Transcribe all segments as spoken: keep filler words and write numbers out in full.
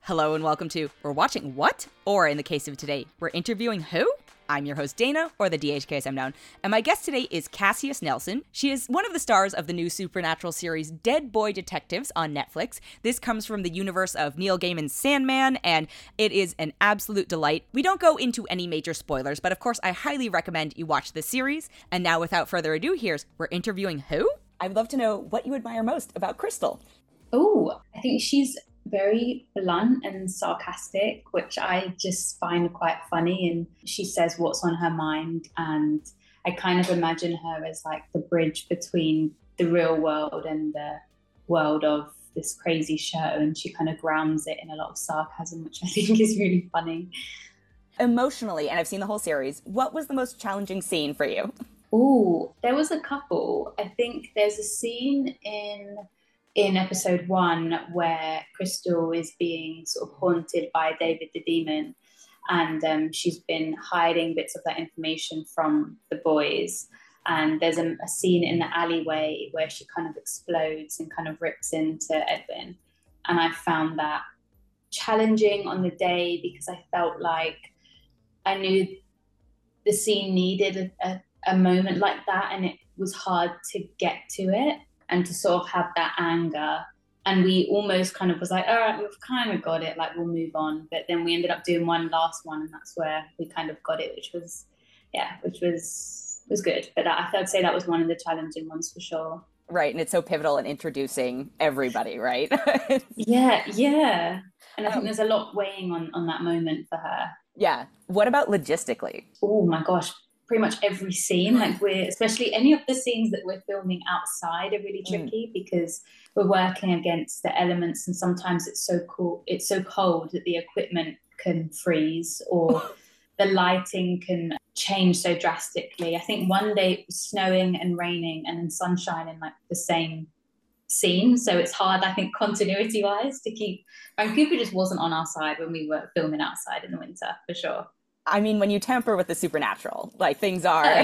Hello and welcome to We're Watching What? Or in the case of today, we're interviewing who? I'm your host Dana, or the D H K as I'm known, and my guest today is Cassius Nelson. She is one of the stars of the new supernatural series Dead Boy Detectives on Netflix. This comes from the universe of Neil Gaiman's Sandman, and it is an absolute delight. We don't go into any major spoilers, but of course I highly recommend you watch this series. And now without further ado, here's We're Interviewing Who? I'd love to know what you admire most about Crystal. Oh, I think she's very blunt and sarcastic, which I just find quite funny. And she says what's on her mind. And I kind of imagine her as like the bridge between the real world and the world of this crazy show. And she kind of grounds it in a lot of sarcasm, which I think is really funny. Emotionally, and I've seen the whole series, what was the most challenging scene for you? Oh, there was a couple. I think there's a scene in in episode one where Crystal is being sort of haunted by David the Demon, and um, she's been hiding bits of that information from the boys. And there's a, a scene in the alleyway where she kind of explodes and kind of rips into Edwin. And I found that challenging on the day because I felt like I knew the scene needed a, a, a moment like that, and it was hard to get to it and to sort of have that anger. And we almost kind of was like, all right, we've kind of got it, like we'll move on. But then we ended up doing one last one, and that's where we kind of got it, which was, yeah, which was was good. But I, I'd say that was one of the challenging ones for sure. Right, and it's so pivotal in introducing everybody, right? yeah, yeah. And I think there's a lot weighing on, on that moment for her. Yeah. What about logistically? Oh my gosh, pretty much every scene, like we're, especially any of the scenes that we're filming outside are really tricky mm. because we're working against the elements, and sometimes it's so cool, it's so cold that the equipment can freeze, or the lighting can change so drastically. I think one day it was snowing and raining and then sunshine in like the same scene, so it's hard, I think, continuity wise to keep. Vancouver just wasn't on our side when we were filming outside in the winter, for sure. I mean, when you tamper with the supernatural, like things are.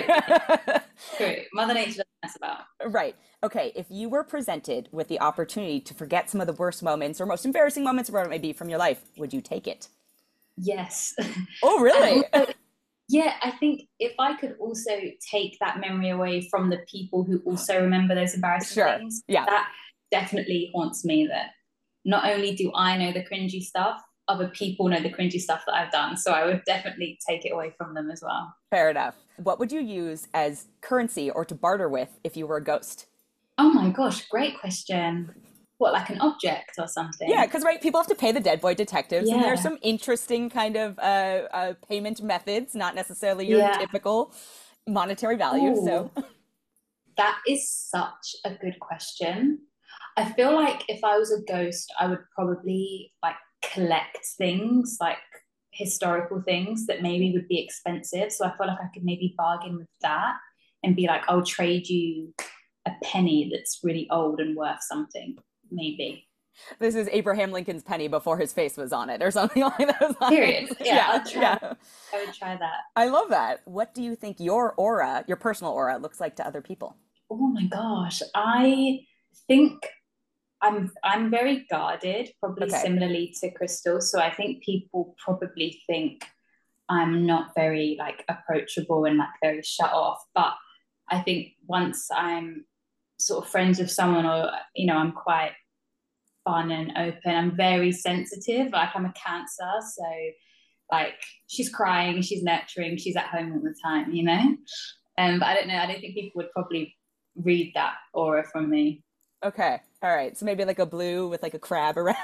True. Mother Nature doesn't mess about. Right. Okay. If you were presented with the opportunity to forget some of the worst moments or most embarrassing moments, whatever it may be, from your life, would you take it? Yes. Oh, really? Also, yeah, I think if I could also take that memory away from the people who also remember those embarrassing sure. things, yeah. that definitely haunts me, that not only do I know the cringy stuff, other people know the cringy stuff that I've done. So I would definitely take it away from them as well. Fair enough. What would you use as currency or to barter with if you were a ghost? Oh my gosh, great question. What, like an object or something? Yeah, because, right, people have to pay the Dead Boy Detectives, yeah. and there are some interesting kind of uh, uh, payment methods, not necessarily your yeah. typical monetary value. Ooh, so that is such a good question. I feel like if I was a ghost, I would probably like collect things, like historical things that maybe would be expensive. So I feel like I could maybe bargain with that and be like, I'll trade you a penny that's really old and worth something, maybe. This is Abraham Lincoln's penny before his face was on it, or something like that. Period. Yeah, yeah, I'll try, yeah. I would try that. I love that. What do you think your aura, your personal aura, looks like to other people? Oh my gosh. I think I'm I'm very guarded, probably okay. similarly to Crystal. So I think people probably think I'm not very like approachable and like very shut off. But I think once I'm sort of friends with someone, or you know, I'm quite fun and open. I'm very sensitive. Like I'm a Cancer, so like she's crying, she's nurturing, she's at home all the time, you know. Um, but I don't know. I don't think people would probably read that aura from me. Okay. All right. So maybe like a blue with like a crab around.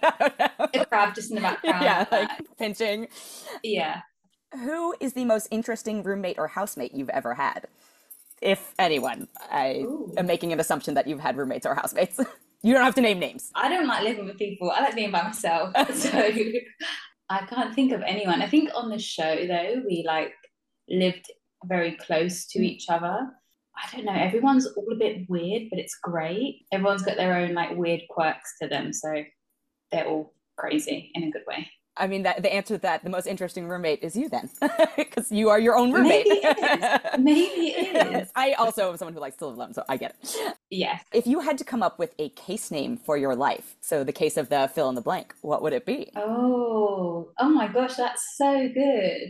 A crab just in the background. Yeah, like pinching. Yeah. Who is the most interesting roommate or housemate you've ever had? If anyone. I Ooh. am making an assumption that you've had roommates or housemates. You don't have to name names. I don't like living with people. I like being by myself. So I can't think of anyone. I think on the show, though, we like lived very close to each other. I don't know, everyone's all a bit weird, but it's great. Everyone's got their own like weird quirks to them, so they're all crazy in a good way. I mean, that the answer to that, the most interesting roommate is you then, because you are your own roommate. Maybe it is. Maybe it is. I also am someone who likes to live alone, so I get it. Yes. If you had to come up with a case name for your life, so the case of the fill in the blank, what would it be? Oh, oh my gosh, that's so good.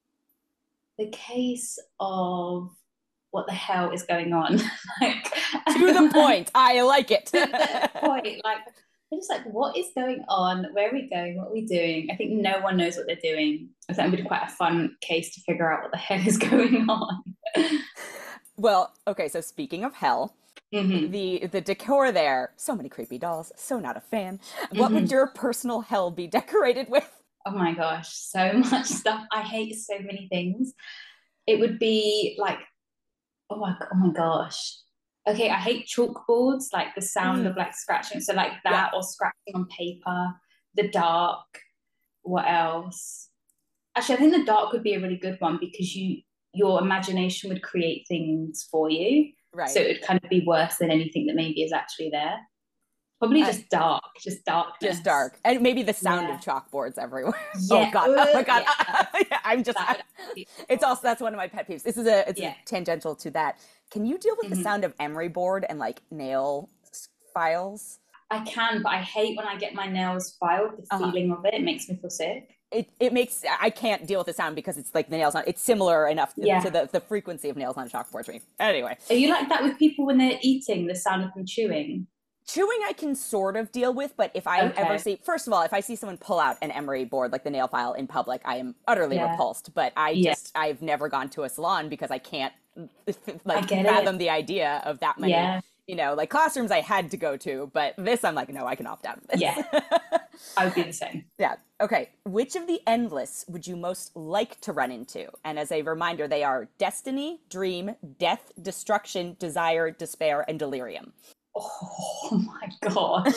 The case of what the hell is going on? Like To the point. I like it. to the point. Like they're just like, what is going on? Where are we going? What are we doing? I think no one knows what they're doing. I think it would be quite a fun case to figure out what the hell is going on. Well, okay, so speaking of hell, Mm-hmm. the the decor there, so many creepy dolls, so not a fan. What Mm-hmm. would your personal hell be decorated with? Oh my gosh, so much stuff. I hate so many things. It would be like, oh my, oh my gosh. Okay, I hate chalkboards, like the sound Mm. of like scratching. So like Yeah. that or scratching on paper, the dark. What else? Actually, I think the dark would be a really good one because you your imagination would create things for you. Right. So it would kind of be worse than anything that maybe is actually there. Probably Uh, just dark, just darkness. Just dark. And maybe the sound Yeah. of chalkboards everywhere. Yeah. Oh god. Oh my god. Yeah. Yeah, I'm just That would be it's also that's one of my pet peeves. This is a it's Yeah. a tangential to that. Can you deal with the Mhm. sound of emery board and like nail s- files? I can, but I hate when I get my nails filed. The Uh-huh. feeling of it, it makes me feel sick. It it makes I can't deal with the sound because it's like the nails on it's similar enough to, Yeah. to the, the frequency of nails on a chalkboard to me. Anyway. Are you like that with people when they're eating, the sound of them chewing? Chewing I can sort of deal with, but if I Okay. ever see, first of all, if I see someone pull out an emery board, like the nail file in public, I am utterly Yeah. repulsed. But I Yeah. just, I've never gone to a salon because I can't like get it. fathom the idea of that many, Yeah. you know, like classrooms I had to go to, but this I'm like, no, I can opt out of this. Yeah. I would be the same. Yeah. Okay. Which of the endless would you most like to run into? And as a reminder, they are destiny, dream, death, destruction, desire, despair, and delirium. Oh my gosh.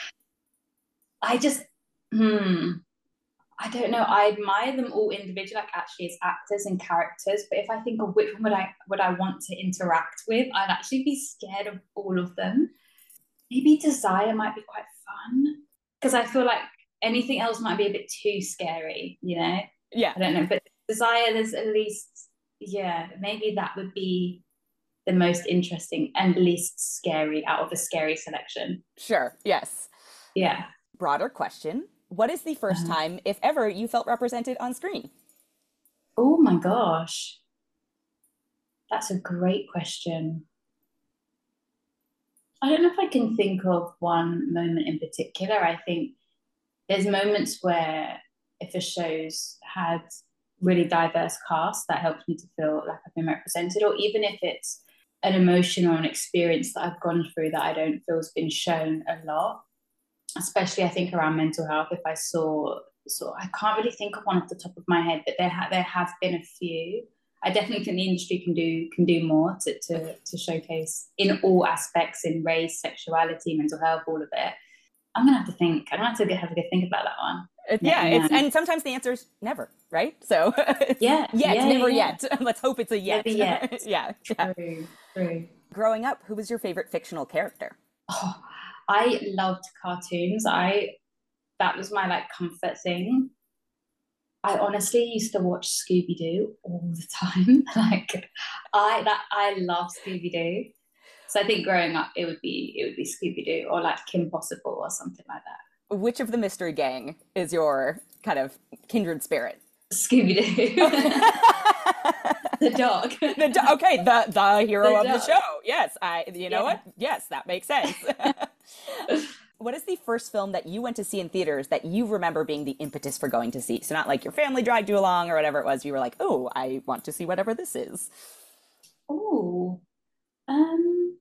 I just, hmm. I don't know. I admire them all individually, like actually as actors and characters. But if I think of which one would I would I want to interact with, I'd actually be scared of all of them. Maybe desire might be quite fun because I feel like anything else might be a bit too scary. You know, Yeah. I don't know. But desire, there's at least, yeah, maybe that would be the most interesting and least scary out of the scary selection. Sure. Yes. Yeah. Broader question. What is the first Uh-huh. time, if ever, you felt represented on screen? Oh my gosh. That's a great question. I don't know if I can think of one moment in particular. I think there's moments where if a show's had really diverse cast, that helps me to feel like I've been represented, or even if it's an emotion or an experience that I've gone through that I don't feel has been shown a lot, especially I think around mental health. If I saw, so I can't really think of one off the top of my head, but there ha- there have been a few. I definitely think the industry can do can do more to, to to showcase in all aspects, in race, sexuality, mental health, all of it. I'm gonna have to think. I'm gonna have to get, have a good think about that one. It- yeah, Yeah. it's and sometimes the answer is never, right? So it's Yeah, yet, yeah, never yeah. yet. Let's hope it's a yet. Never yet. yeah, yeah. True, true. Growing up, who was your favorite fictional character? Oh, I loved cartoons. I that was my like comfort thing. I honestly used to watch Scooby Doo all the time. Like I that I love Scooby Doo. So I think growing up it would be it would be Scooby Doo or like Kim Possible or something like that. Which of the mystery gang is your kind of kindred spirit? Scooby Doo. The dog. The do- okay, the the hero The of the dog. show. Yes, I. You know Yeah. what? Yes, that makes sense. What is the first film that you went to see in theaters that you remember being the impetus for going to see? So not like your family dragged you along or whatever it was. You were like, oh, I want to see whatever this is. Oh, um,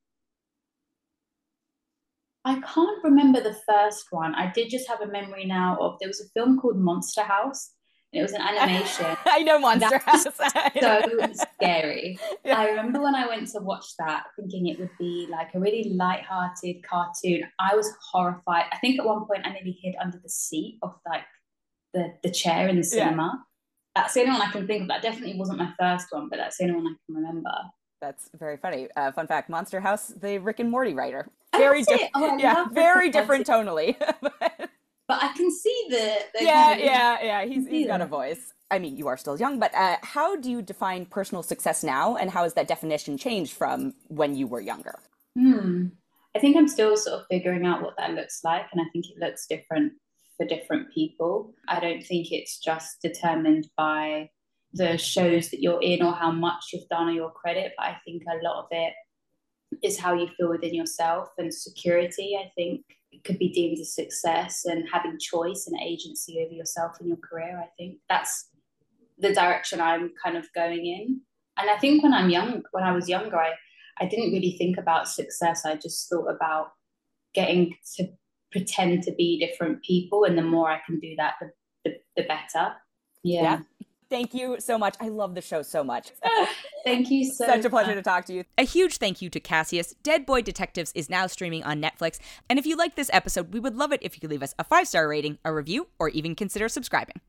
I can't remember the first one. I did just have a memory now of there was a film called Monster House, and it was an animation. I know Monster House. So scary. Yeah. I remember when I went to watch that, thinking it would be like a really light-hearted cartoon. I was horrified. I think at one point I nearly hid under the seat of like the the chair in the Yeah. cinema. That's the only one I can think of. That definitely wasn't my first one, but that's the only one I can remember. That's very funny. Uh, fun fact: Monster House, the Rick and Morty writer. Oh, Very that's it. different. Oh, I yeah, love Rick very and different tonally. But- But but I can see the, the yeah, kind of, yeah, yeah. He's he's got that. a voice. I mean, you are still young, but uh, how do you define personal success now, and how has that definition changed from when you were younger? Hmm. I think I'm still sort of figuring out what that looks like, and I think it looks different for different people. I don't think it's just determined by the shows that you're in or how much you've done or your credit, but I think a lot of it is how you feel within yourself and security. I think it could be deemed a success, and having choice and agency over yourself and your career. I think that's the direction I'm kind of going in. And I think when I'm young, when I was younger, I, I didn't really think about success. I just thought about getting to pretend to be different people. And the more I can do that, the, the, the better. Yeah. yeah. Thank you so much. I love the show so much. Thank you so much. Such a pleasure much. to talk to you. A huge thank you to Cassius. Dead Boy Detectives is now streaming on Netflix. And if you like this episode, we would love it if you could leave us a five-star rating, a review, or even consider subscribing.